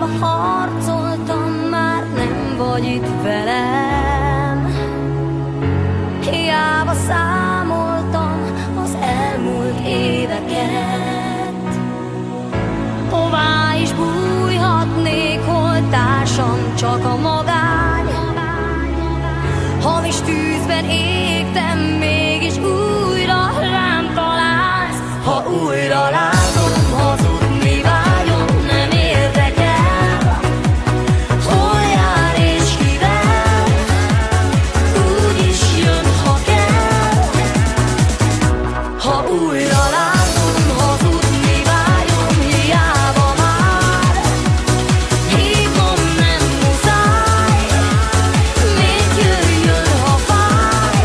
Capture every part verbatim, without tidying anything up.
Hiába harcoltam, már nem vagy itt velem. Hiába számoltam az elmúlt éveket. Hová is bújhatnék, hol társam csak a magány. Hamis tűzben égtem, mégis újra rám találsz. Ha újra látom, hazudni vágyom, nem érdekel. Hol jár és kivel, úgyis jön, ha kell. Ha újra látom, hazudni vágyom, hiába már. Hívnom nem muszáj, még jöjjön, ha fáj.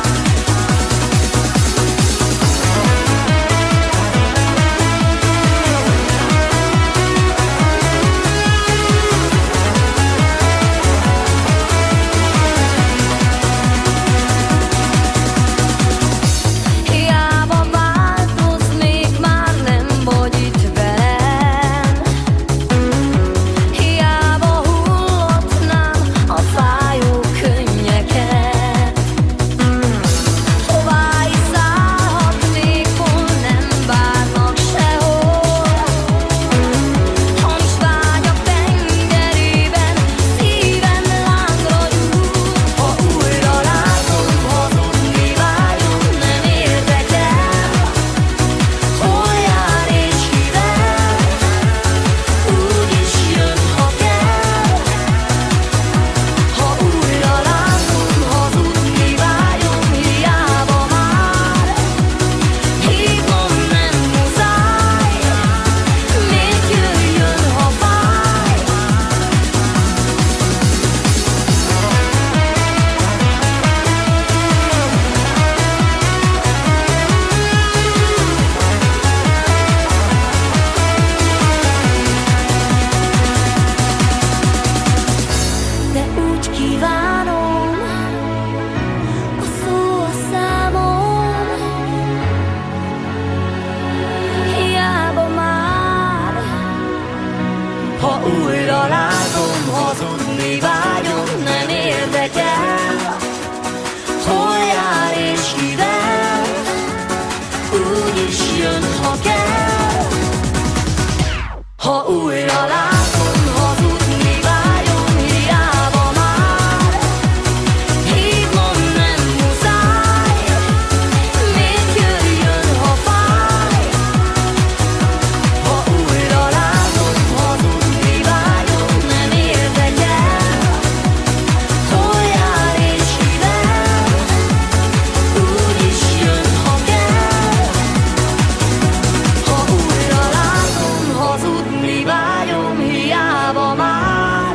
Hiába változnék, már nem vagy itt velem. Hiába hullotnám a fájó könnyeket. Hová is szállhatnék, hol nem várnak sehol. Hamis vágyak tengerében szívem lángra gyúl. Ha újra látom, hazudni vágyom, nem érdekel. Hol jár és kivel, úgyis jön, ha kell. Ha újra látom, hazudni vágyom, hiába már. Hívnom nem muszáj, még jöjjön, ha fáj. De úgy kívánom, a szó a számon, hiába már. Ha újra látom, hazudni vágyom, nem érdekel. Hol jár és kivel, úgyis jön, ha kell. Ha újra látom, hazudni vágyom, hiába már. Hívnom nem muszáj, még jöjjön, ha fáj. Ha újra látom, hazudni vágyom, nem érdekel. Hol jár és kivel, úgyis jön, ha kell. Ha újra látom, hazudni vágyom, hiába már.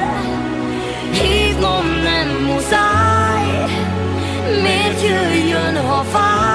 Hívnom nem muszáj, miért jöjjön, ha fáj.